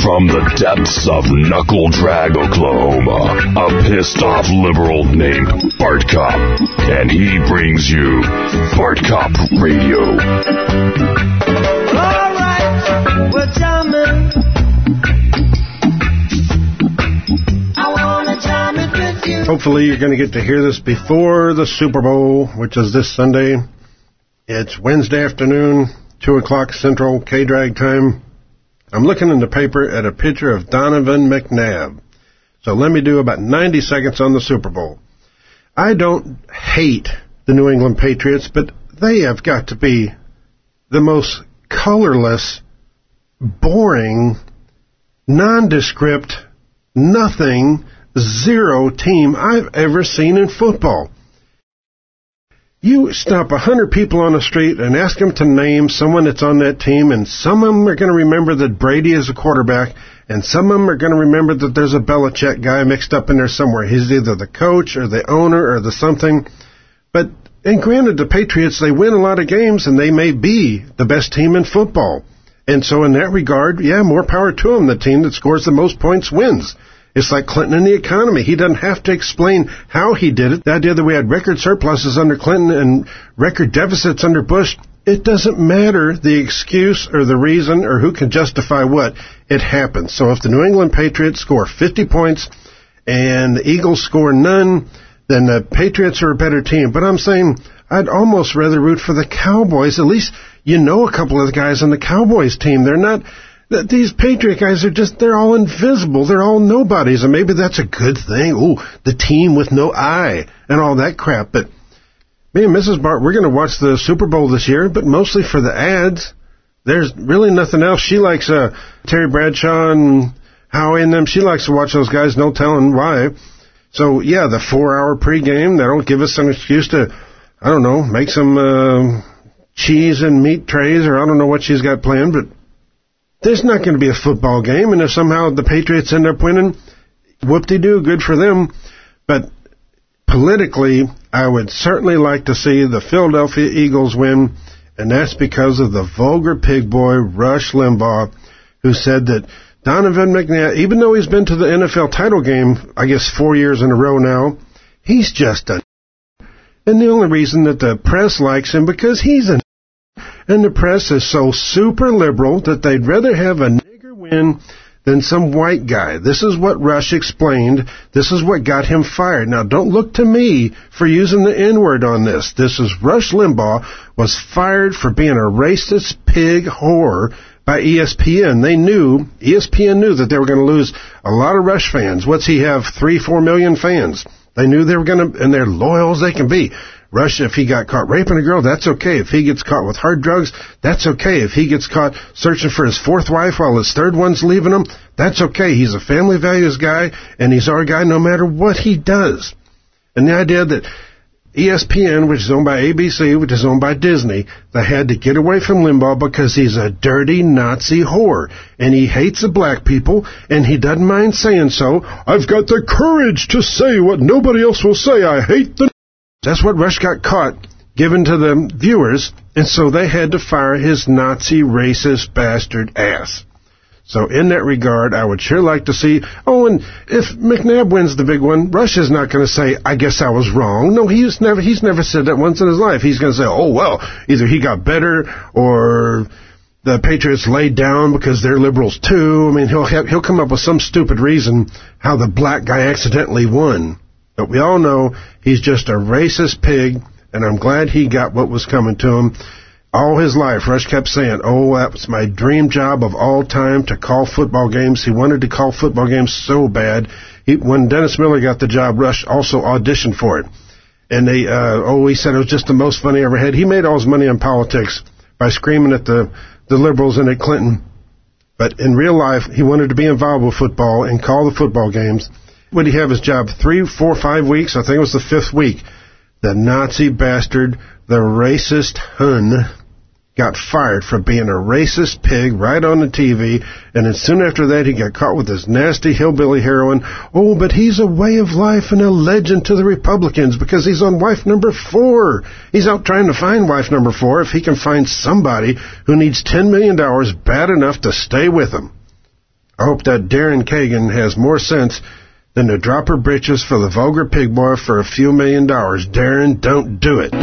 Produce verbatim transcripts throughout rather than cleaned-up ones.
From the depths of Knuckle Drag, Oklahoma, a pissed-off liberal named Bart Kopp, and he brings you Bart Kopp Radio. All right, we're jamming. I wanna jam it with you. Hopefully you're going to get to hear this before the Super Bowl, which is this Sunday. It's Wednesday afternoon, two o'clock Central K-Drag time. I'm looking in the paper at a picture of Donovan McNabb. So let me do about ninety seconds on the Super Bowl. I don't hate the New England Patriots, but they have got to be the most colorless, boring, nondescript, nothing, zero team I've ever seen in football. You stop a hundred people on the street and ask them to name someone that's on that team, and some of them are going to remember that Brady is a quarterback, and some of them are going to remember that there's a Belichick guy mixed up in there somewhere. He's either the coach or the owner or the something. But, and granted, the Patriots, they win a lot of games, and they may be the best team in football. And so in that regard, yeah, more power to them. The team that scores the most points wins. It's like Clinton in the economy. He doesn't have to explain how he did it. The idea that we had record surpluses under Clinton and record deficits under Bush, it doesn't matter the excuse or the reason or who can justify what. It happens. So if the New England Patriots score fifty points and the Eagles score none, then the Patriots are a better team. But I'm saying I'd almost rather root for the Cowboys. At least you know a couple of the guys on the Cowboys team. They're not... These Patriot guys are just, they're all invisible. They're all nobodies, and maybe that's a good thing. Ooh, the team with no eye and all that crap. But me and Missus Bart, we're going to watch the Super Bowl this year, but mostly for the ads. There's really nothing else. She likes uh, Terry Bradshaw and Howie and them. She likes to watch those guys, no telling why. So, yeah, the four-hour pregame, that'll give us an excuse to, I don't know, make some uh, cheese and meat trays, or I don't know what she's got planned, but there's not going to be a football game, and if somehow the Patriots end up winning, whoop-de-doo, good for them. But politically, I would certainly like to see the Philadelphia Eagles win, and that's because of the vulgar pig boy, Rush Limbaugh, who said that Donovan McNabb, even though he's been to the N F L title game, I guess four years in a row now, he's just a... And the only reason that the press likes him, because he's a... And the press is so super liberal that they'd rather have a nigger win than some white guy. This is what Rush explained. This is what got him fired. Now, don't look to me for using the N-word on this. This is Rush Limbaugh was fired for being a racist pig whore by E S P N. They knew, E S P N knew that they were going to lose a lot of Rush fans. What's he have? Three, four million fans. They knew they were going to, and they're loyal as they can be. Rush, if he got caught raping a girl, that's okay. If he gets caught with hard drugs, that's okay. If he gets caught searching for his fourth wife while his third one's leaving him, that's okay. He's a family values guy, and he's our guy no matter what he does. And the idea that E S P N, which is owned by A B C, which is owned by Disney, they had to get away from Limbaugh because he's a dirty Nazi whore, and he hates the black people, and he doesn't mind saying so. I've got the courage to say what nobody else will say. I hate the... That's what Rush got caught, given to the viewers, and so they had to fire his Nazi racist bastard ass. So in that regard, I would sure like to see, oh, and if McNabb wins the big one, Rush is not going to say, I guess I was wrong. No, he's never, he's never said that once in his life. He's going to say, oh, well, either he got better or the Patriots laid down because they're liberals too. I mean, he'll have, he'll come up with some stupid reason how the black guy accidentally won. But we all know he's just a racist pig, and I'm glad he got what was coming to him. All his life, Rush kept saying, oh, that was my dream job of all time, to call football games. He wanted to call football games so bad. He, when Dennis Miller got the job, Rush also auditioned for it. And they, uh, oh, he said it was just the most fun he ever had. He made all his money in politics by screaming at the, the liberals and at Clinton. But in real life, he wanted to be involved with football and call the football games. Would he have his job three, four, five weeks? I think it was the fifth week. The Nazi bastard, the racist Hun, got fired for being a racist pig right on the T V, and then soon after that he got caught with this nasty hillbilly heroin. Oh, but he's a way of life and a legend to the Republicans because he's on wife number four. He's out trying to find wife number four if he can find somebody who needs ten million dollars bad enough to stay with him. I hope that Darren Kagan has more sense than to drop her britches for the vulgar pig boy for a few million dollars. Darren, don't do it.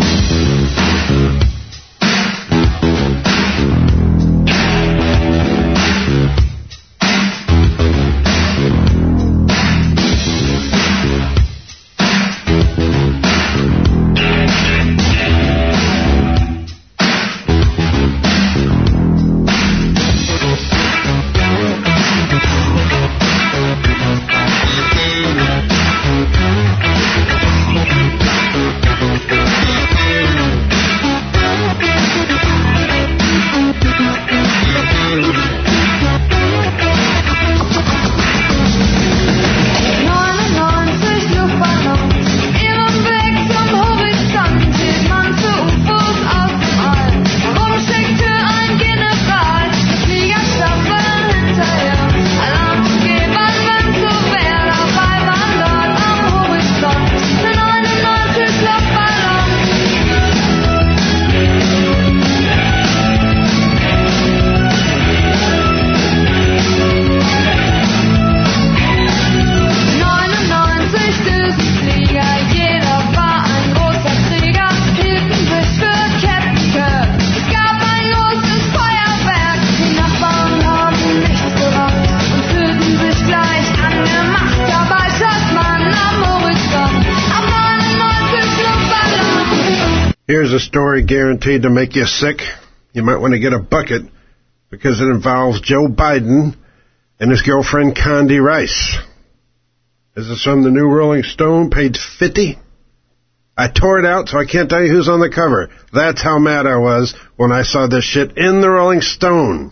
Here's a story guaranteed to make you sick. You might want to get a bucket because it involves Joe Biden and his girlfriend Condi Rice. This is from the New Rolling Stone, page fifty. I tore it out, so I can't tell you who's on the cover. That's how mad I was when I saw this shit in the Rolling Stone.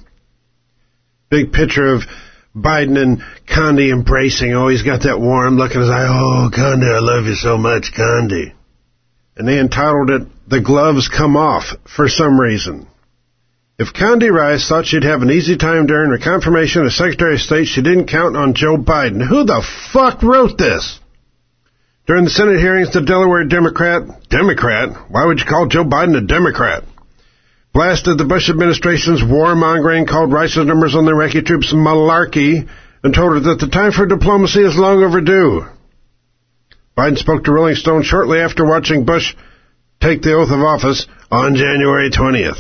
Big picture of Biden and Condi embracing. Oh, he's got that warm look in his eye. Oh, Condi, I love you so much, Condi. And they entitled it, The Gloves Come Off, for some reason. If Condi Rice thought she'd have an easy time during her confirmation as Secretary of State, she didn't count on Joe Biden. Who the fuck wrote this? During the Senate hearings, the Delaware Democrat, Democrat? Why would you call Joe Biden a Democrat? Blasted the Bush administration's warmongering, called Rice's numbers on the Iraqi troops malarkey, and told her that the time for diplomacy is long overdue. Biden spoke to Rolling Stone shortly after watching Bush take the oath of office on January twentieth.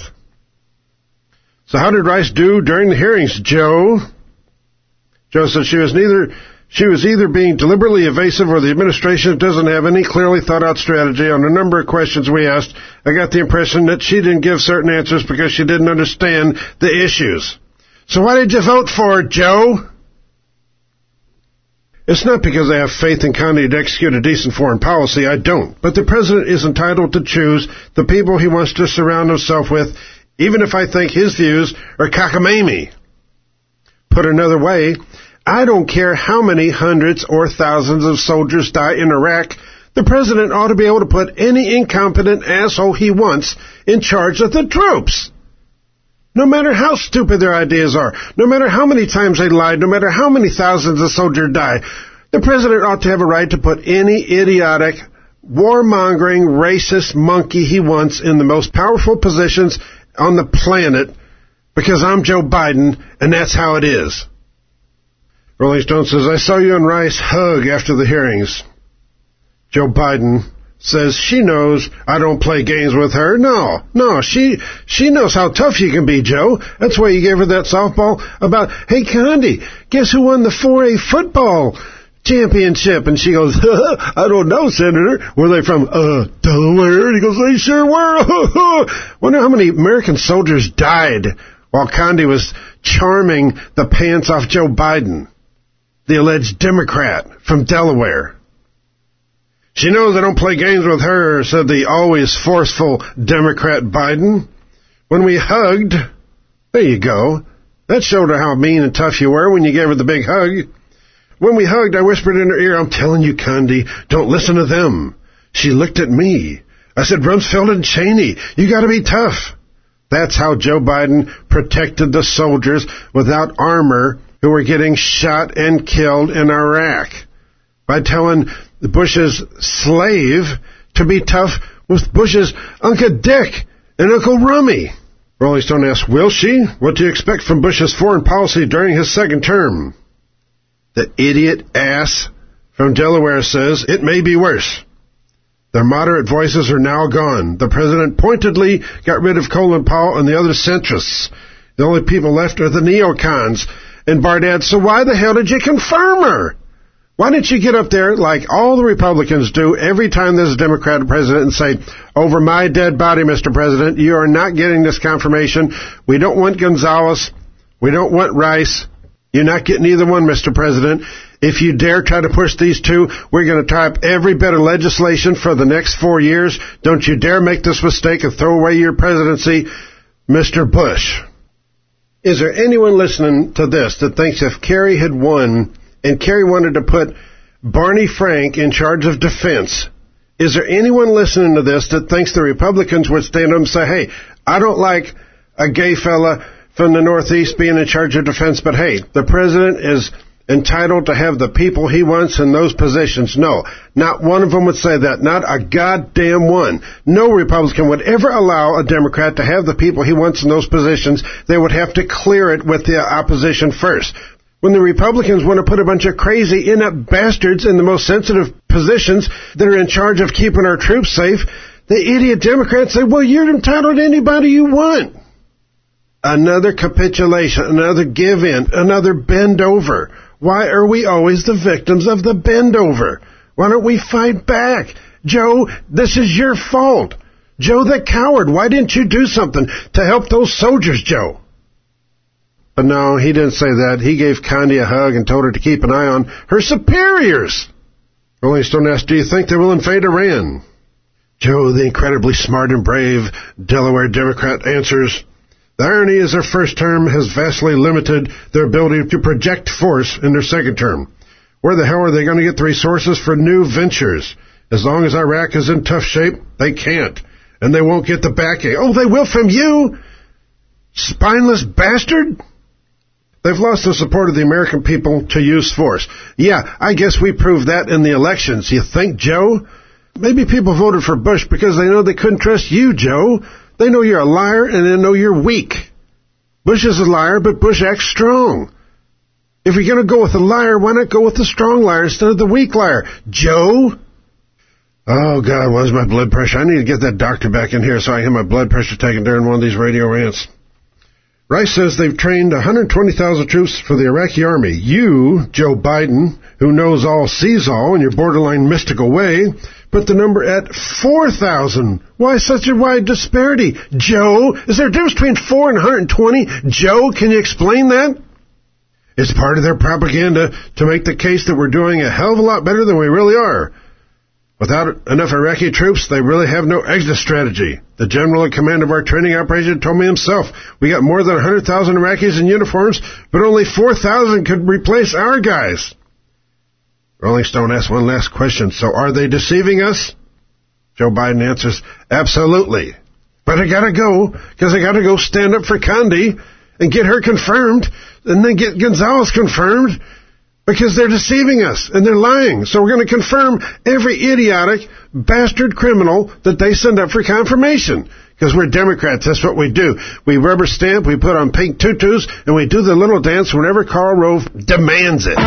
So how did Rice do during the hearings, Joe? Joe said she was neither she was either being deliberately evasive or the administration doesn't have any clearly thought-out strategy. On a number of questions we asked, I got the impression that she didn't give certain answers because she didn't understand the issues. So why did you vote for it, Joe? It's not because I have faith in Condi to execute a decent foreign policy. I don't. But the president is entitled to choose the people he wants to surround himself with, even if I think his views are cockamamie. Put another way, I don't care how many hundreds or thousands of soldiers die in Iraq, the president ought to be able to put any incompetent asshole he wants in charge of the troops. No matter how stupid their ideas are, no matter how many times they lied, no matter how many thousands of soldiers die, the president ought to have a right to put any idiotic, warmongering, racist monkey he wants in the most powerful positions on the planet, because I'm Joe Biden, and that's how it is. Rolling Stone says, I saw you and Rice hug after the hearings. Joe Biden says she knows I don't play games with her. No, no, she she knows how tough you can be, Joe. That's why you gave her that softball about, hey, Condi, guess who won the four A football championship? And she goes, I don't know, Senator. Were they from uh, Delaware? And he goes, they sure were. Wonder how many American soldiers died while Condi was charming the pants off Joe Biden, the alleged Democrat from Delaware. She knows I don't play games with her, said the always forceful Democrat Biden. When we hugged, there you go. That showed her how mean and tough you were when you gave her the big hug. When we hugged, I whispered in her ear, I'm telling you, Condi, don't listen to them. She looked at me. I said, Rumsfeld and Cheney, you gotta be tough. That's how Joe Biden protected the soldiers without armor who were getting shot and killed in Iraq. By telling Bush's slave to be tough with Bush's Uncle Dick and Uncle Rummy. Rolling Stone asks, will she? What do you expect from Bush's foreign policy during his second term? The idiot ass from Delaware says, it may be worse. Their moderate voices are now gone. The president pointedly got rid of Colin Powell and the other centrists. The only people left are the neocons. And Bart adds, so why the hell did you confirm her? Why didn't you get up there like all the Republicans do every time there's a Democratic president and say, over my dead body, Mister President, you are not getting this confirmation. We don't want Gonzalez. We don't want Rice. You're not getting either one, Mister President. If you dare try to push these two, we're going to tie up every bit of legislation for the next four years. Don't you dare make this mistake and throw away your presidency, Mister Bush. Is there anyone listening to this that thinks if Kerry had won and Kerry wanted to put Barney Frank in charge of defense, is there anyone listening to this that thinks the Republicans would stand up and say, hey, I don't like a gay fella from the Northeast being in charge of defense, but hey, the president is entitled to have the people he wants in those positions? No, not one of them would say that. Not a goddamn one. No Republican would ever allow a Democrat to have the people he wants in those positions. They would have to clear it with the opposition first. When the Republicans want to put a bunch of crazy, inept bastards in the most sensitive positions that are in charge of keeping our troops safe, the idiot Democrats say, well, you're entitled to anybody you want. Another capitulation, another give-in, another bend over. Why are we always the victims of the bend over? Why don't we fight back? Joe, this is your fault. Joe the coward, why didn't you do something to help those soldiers, Joe? But no, he didn't say that. He gave Condi a hug and told her to keep an eye on her superiors. Rolling Stone asked, do you think they will invade Iran? Joe, the incredibly smart and brave Delaware Democrat, answers, the irony is their first term has vastly limited their ability to project force in their second term. Where the hell are they going to get the resources for new ventures? As long as Iraq is in tough shape, they can't. And they won't get the backing. Oh, they will from you, spineless bastard? They've lost the support of the American people to use force. Yeah, I guess we proved that in the elections. You think, Joe? Maybe people voted for Bush because they know they couldn't trust you, Joe. They know you're a liar, and they know you're weak. Bush is a liar, but Bush acts strong. If you're going to go with a liar, why not go with the strong liar instead of the weak liar? Joe? Oh, God, what's my blood pressure? I need to get that doctor back in here so I can have my blood pressure taken during one of these radio rants. Rice says they've trained one hundred twenty thousand troops for the Iraqi army. You, Joe Biden, who knows all, sees all in your borderline mystical way, put the number at four thousand. Why such a wide disparity? Joe, is there a difference between four and one hundred twenty? Joe, can you explain that? It's part of their propaganda to make the case that we're doing a hell of a lot better than we really are. Without enough Iraqi troops, they really have no exit strategy. The general in command of our training operation told me himself, we got more than one hundred thousand Iraqis in uniforms, but only four thousand could replace our guys. Rolling Stone asks one last question. So are they deceiving us? Joe Biden answers, absolutely. But I gotta go, because I gotta go stand up for Condi and get her confirmed, and then get Gonzalez confirmed, because they're deceiving us, and they're lying. So we're going to confirm every idiotic, bastard criminal that they send up for confirmation. Because we're Democrats, that's what we do. We rubber stamp, we put on pink tutus, and we do the little dance whenever Karl Rove demands it.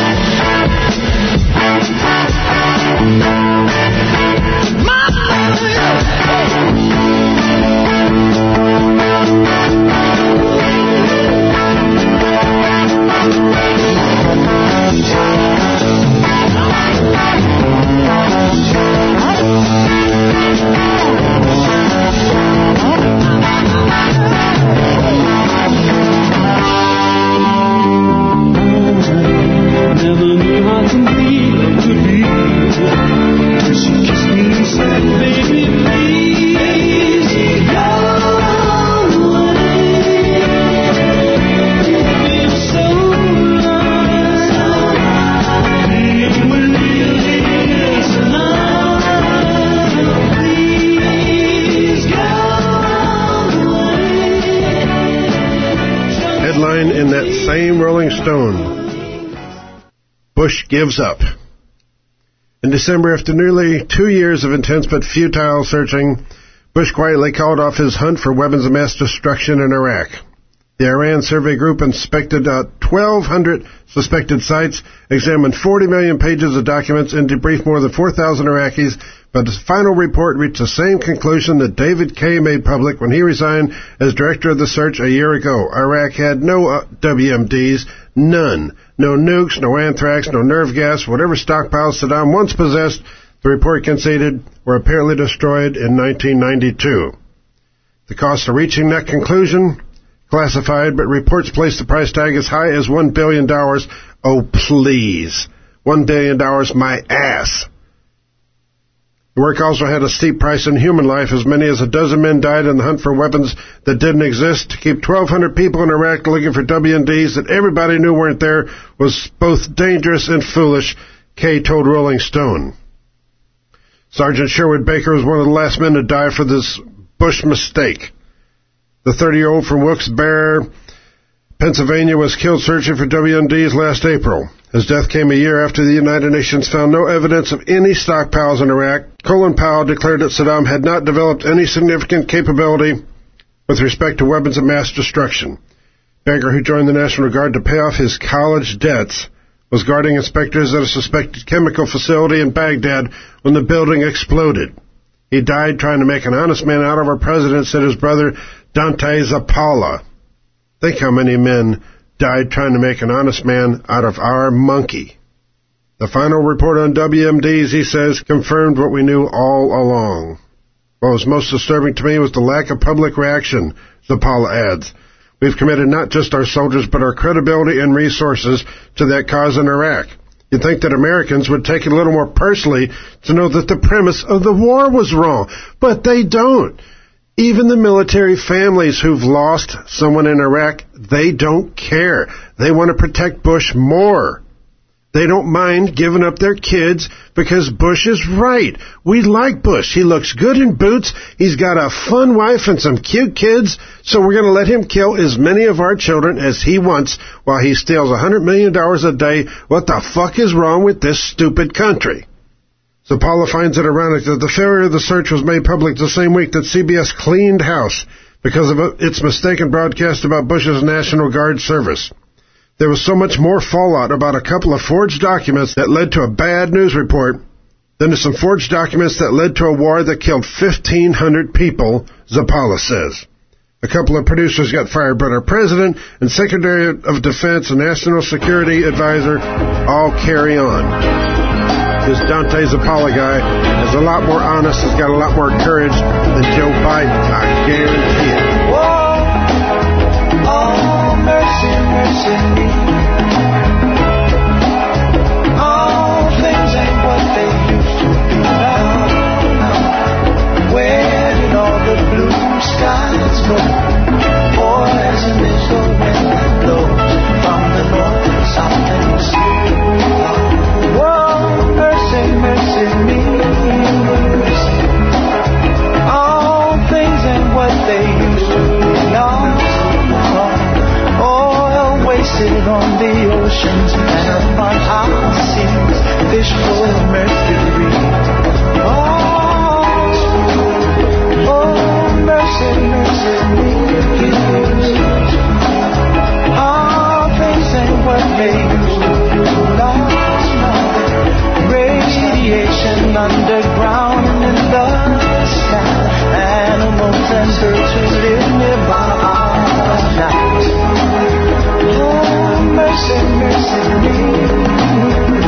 In that same Rolling Stone, Bush gives up. In December, after nearly two years of intense but futile searching, Bush quietly called off his hunt for weapons of mass destruction in Iraq. The Iran Survey Group inspected uh, twelve hundred suspected sites, examined forty million pages of documents, and debriefed more than four thousand Iraqis, but his final report reached the same conclusion that David Kaye made public when he resigned as director of the search a year ago. Iraq had no uh, W M Ds, none. No nukes, no anthrax, no nerve gas, whatever stockpiles Saddam once possessed, the report conceded, were apparently destroyed in nineteen ninety-two. The cost of reaching that conclusion? Classified, but reports place the price tag as high as one billion dollars. Oh, please. one billion dollars, my ass. The work also had a steep price in human life. As many as a dozen men died in the hunt for weapons that didn't exist. To keep twelve hundred people in Iraq looking for W M Ds that everybody knew weren't there was both dangerous and foolish, Kaye told Rolling Stone. Sergeant Sherwood Baker was one of the last men to die for this Bush mistake. The thirty-year-old from Wilkes-Barre, Pennsylvania, was killed searching for W M Ds last April. His death came a year after the United Nations found no evidence of any stockpiles in Iraq. Colin Powell declared that Saddam had not developed any significant capability with respect to weapons of mass destruction. Baker, who joined the National Guard to pay off his college debts, was guarding inspectors at a suspected chemical facility in Baghdad when the building exploded. He died trying to make an honest man out of our president, said his brother Dante Zappala. Think how many men died trying to make an honest man out of our monkey. The final report on W M Ds, he says, confirmed what we knew all along. What was most disturbing to me was the lack of public reaction, Zappala adds. We've committed not just our soldiers, but our credibility and resources to that cause in Iraq. You'd think that Americans would take it a little more personally to know that the premise of the war was wrong, but they don't. Even the military families who've lost someone in Iraq, they don't care. They want to protect Bush more. They don't mind giving up their kids because Bush is right. We like Bush. He looks good in boots. He's got a fun wife and some cute kids, so we're going to let him kill as many of our children as he wants while he steals one hundred million dollars a day. What the fuck is wrong with this stupid country? Zappala finds it ironic that the failure of the search was made public the same week that C B S cleaned house because of its mistaken broadcast about Bush's National Guard service. There was so much more fallout about a couple of forged documents that led to a bad news report than to some forged documents that led to a war that killed fifteen hundred people, Zappala says. A couple of producers got fired, but our president and Secretary of Defense and National Security Advisor all carry on. This Dante Zappala guy is a lot more honest, has got a lot more courage than Joe Biden, I guarantee it. Whoa, oh, mercy, mercy me. All things ain't what they used to be now. Where did all the blue skies go? Poison is the wind that blows from the north, south, and east. Mercy me, all things and what they used to be lost. Oil wasted on the oceans and upon our seas, fish full of mercury. Oh, oh, mercy, mercy me. All things and what they used to be lost. Radiation underground and in the sky. Animals and birds who live nearby our night. Oh, mercy, mercy me.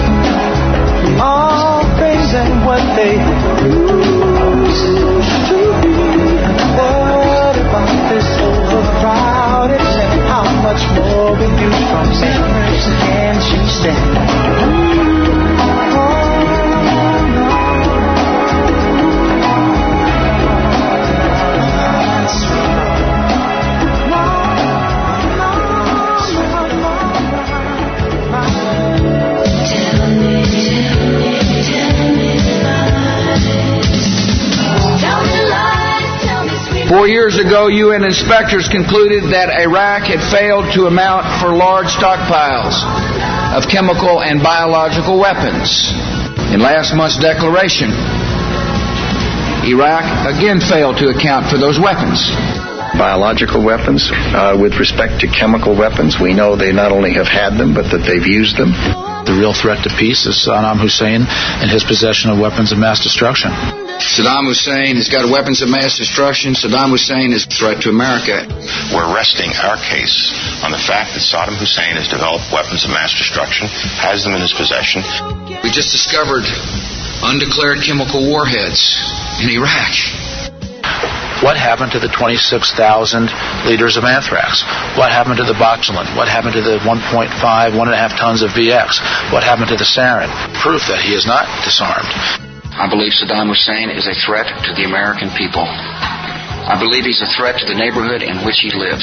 All things and what they used to be. What about this overcrowded land? How much more will you from Saint Mercy can't you stand? Four years ago, U N inspectors concluded that Iraq had failed to amount for large stockpiles of chemical and biological weapons. In last month's declaration, Iraq again failed to account for those weapons. Biological weapons, uh, with respect to chemical weapons, we know they not only have had them, but that they've used them. The real threat to peace is Saddam Hussein and his possession of weapons of mass destruction. Saddam Hussein has got weapons of mass destruction. Saddam Hussein is a threat to America. We're resting our case on the fact that Saddam Hussein has developed weapons of mass destruction, has them in his possession. We just discovered undeclared chemical warheads in Iraq. What happened to the twenty-six thousand liters of anthrax? What happened to the botulinum? What happened to the one point five, one and a half tons of V X? What happened to the sarin? Proof that he is not disarmed. I believe Saddam Hussein is a threat to the American people. I believe he's a threat to the neighborhood in which he lives.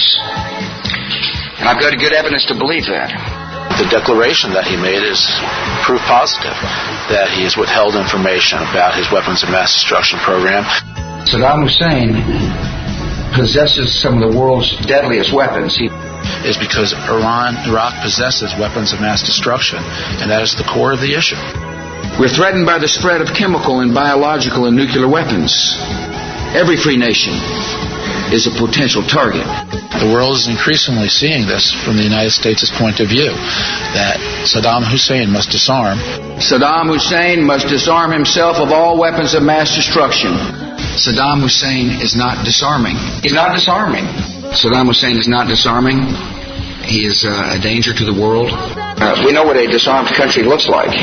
And I've got good evidence to believe that. The declaration that he made is proof positive that he has withheld information about his weapons of mass destruction program. Saddam Hussein possesses some of the world's deadliest weapons. He is because Iran, Iraq possesses weapons of mass destruction, and that is the core of the issue. We're threatened by the spread of chemical and biological and nuclear weapons. Every free nation is a potential target. The world is increasingly seeing this from the United States' point of view, that Saddam Hussein must disarm. Saddam Hussein must disarm himself of all weapons of mass destruction. Saddam Hussein is not disarming. He's not disarming. Saddam Hussein is not disarming. He is uh, a danger to the world. Uh, we know what a disarmed country looks like.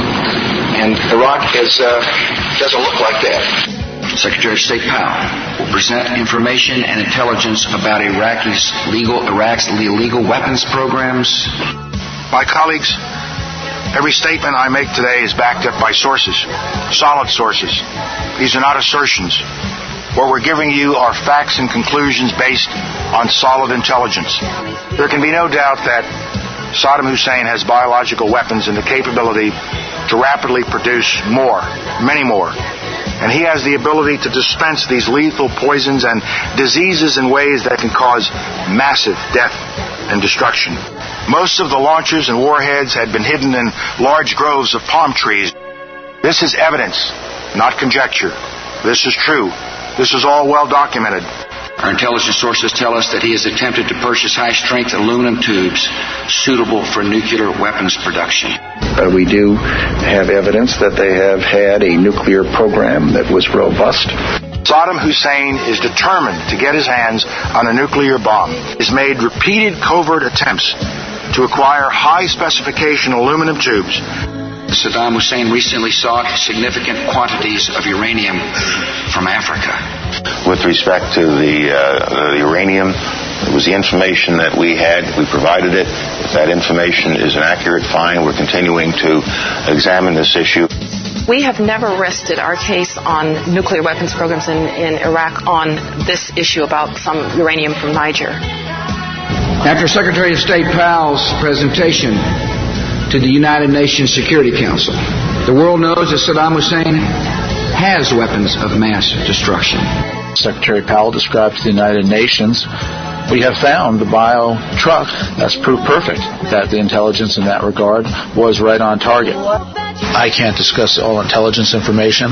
And Iraq is, uh, doesn't look like that. Secretary of State Powell will present information and intelligence about Iraq's legal, Iraq's illegal weapons programs. My colleagues, every statement I make today is backed up by sources, solid sources. These are not assertions. What we're giving you are facts and conclusions based on solid intelligence. There can be no doubt that Saddam Hussein has biological weapons and the capability to rapidly produce more, many more. And he has the ability to dispense these lethal poisons and diseases in ways that can cause massive death and destruction. Most of the launchers and warheads had been hidden in large groves of palm trees. This is evidence, not conjecture. This is true. This is all well documented. Our intelligence sources tell us that he has attempted to purchase high-strength aluminum tubes suitable for nuclear weapons production. Uh, we do have evidence that they have had a nuclear program that was robust. Saddam Hussein is determined to get his hands on a nuclear bomb. He's made repeated covert attempts to acquire high-specification aluminum tubes. Saddam Hussein recently sought significant quantities of uranium from Africa. With respect to the, uh, the uranium, it was the information that we had. We provided it. If that information is an accurate find, we're continuing to examine this issue. We have never rested our case on nuclear weapons programs in, in Iraq on this issue about some uranium from Niger. After Secretary of State Powell's presentation to the United Nations Security Council, the world knows that Saddam Hussein has weapons of mass destruction. Secretary Powell described to the United Nations, we have found the bio truck. That's proof perfect that the intelligence in that regard was right on target. I can't discuss all intelligence information,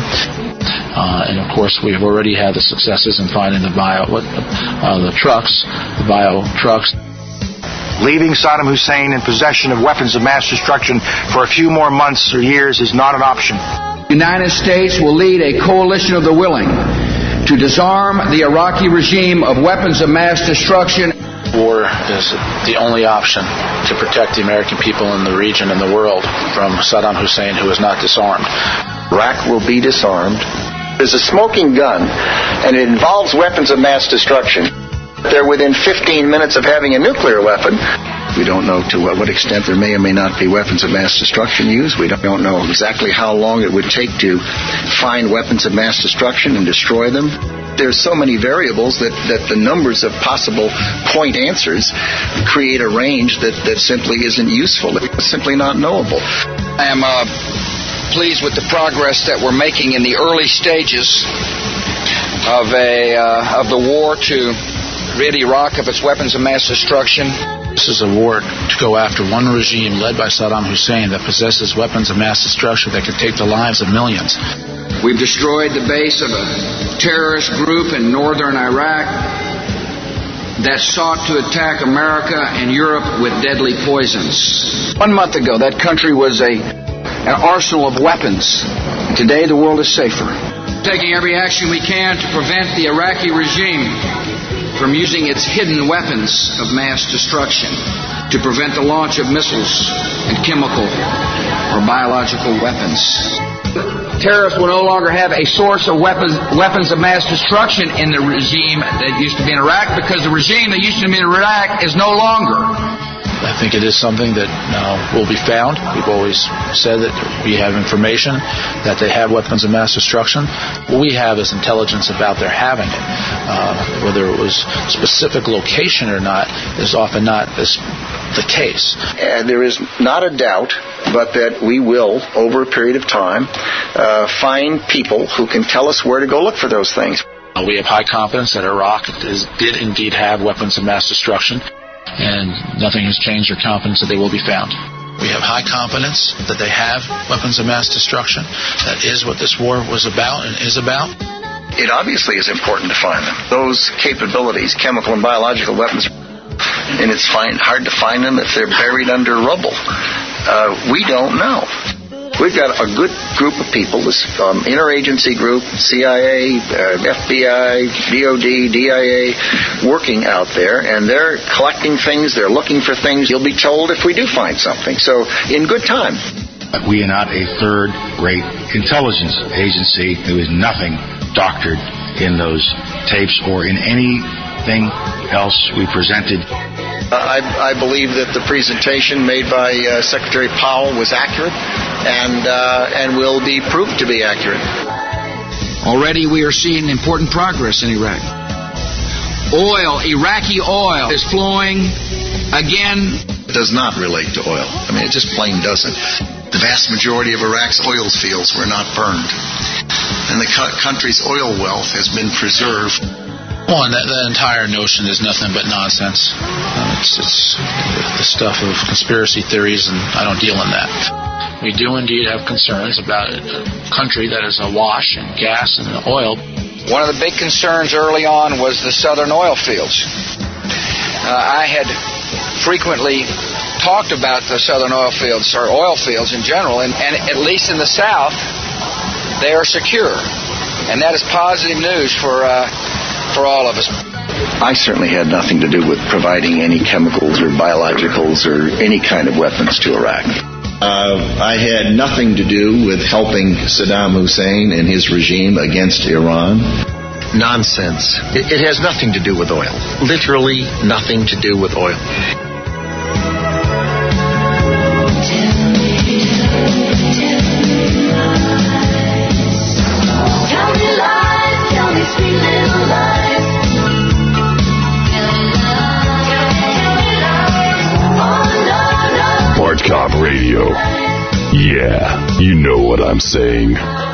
uh, and of course we've already had the successes in finding the bio, uh, the trucks, the bio trucks. Leaving Saddam Hussein in possession of weapons of mass destruction for a few more months or years is not an option. The United States will lead a coalition of the willing to disarm the Iraqi regime of weapons of mass destruction. War is the only option to protect the American people in the region and the world from Saddam Hussein, who is not disarmed. Iraq will be disarmed. There's a smoking gun, and it involves weapons of mass destruction. They're within fifteen minutes of having a nuclear weapon. We don't know to what extent there may or may not be weapons of mass destruction used. We don't know exactly how long it would take to find weapons of mass destruction and destroy them. There's so many variables that, that the numbers of possible point answers create a range that, that simply isn't useful. It's simply not knowable. I am uh, pleased with the progress that we're making in the early stages of a uh, of the war to rid Iraq of its weapons of mass destruction. This is a war to go after one regime led by Saddam Hussein that possesses weapons of mass destruction that could take the lives of millions. We've destroyed the base of a terrorist group in northern Iraq that sought to attack America and Europe with deadly poisons. One month ago, that country was a, an arsenal of weapons. Today, the world is safer. Taking every action we can to prevent the Iraqi regime from using its hidden weapons of mass destruction, to prevent the launch of missiles and chemical or biological weapons. Terrorists will no longer have a source of weapons weapons of mass destruction in the regime that used to be in Iraq, because the regime that used to be in Iraq is no longer. I think it is something that uh, will be found. We've always said that we have information that they have weapons of mass destruction. What we have is intelligence about their having it. Uh, whether it was specific location or not is often not this, the case. And there is not a doubt but that we will, over a period of time, uh, find people who can tell us where to go look for those things. Uh, we have high confidence that Iraq is, did indeed have weapons of mass destruction, and nothing has changed our confidence that they will be found. We have high confidence that they have weapons of mass destruction. That is what this war was about and is about. It obviously is important to find them. Those capabilities, chemical and biological weapons, and it's find, hard to find them if they're buried under rubble. Uh, we don't know. We've got a good group of people, this um, interagency group, C I A, uh, F B I, D O D, D I A, working out there, and they're collecting things, they're looking for things. You'll be told if we do find something. So, in good time. We are not a third-rate intelligence agency. There was nothing doctored in those tapes or in anything else we presented. Uh, I, I believe that the presentation made by uh, Secretary Powell was accurate and uh, and will be proved to be accurate. Already we are seeing important progress in Iraq. Oil, Iraqi oil, is flowing again. It does not relate to oil. I mean, it just plain doesn't. The vast majority of Iraq's oil fields were not burned, and the co- country's oil wealth has been preserved. One, that, that entire notion is nothing but nonsense. Uh, it's, it's the stuff of conspiracy theories, and I don't deal in that. We do indeed have concerns about a country that is awash in gas and oil. One of the big concerns early on was the southern oil fields. Uh, I had frequently talked about the southern oil fields, or oil fields in general, and, and at least in the south, they are secure. And that is positive news for... Uh, for all of us. I certainly had nothing to do with providing any chemicals or biologicals or any kind of weapons to Iraq. Uh, I had nothing to do with helping Saddam Hussein and his regime against Iran. Nonsense. It, it has nothing to do with oil. Literally nothing to do with oil. Cop Radio. Yeah, you know what I'm saying.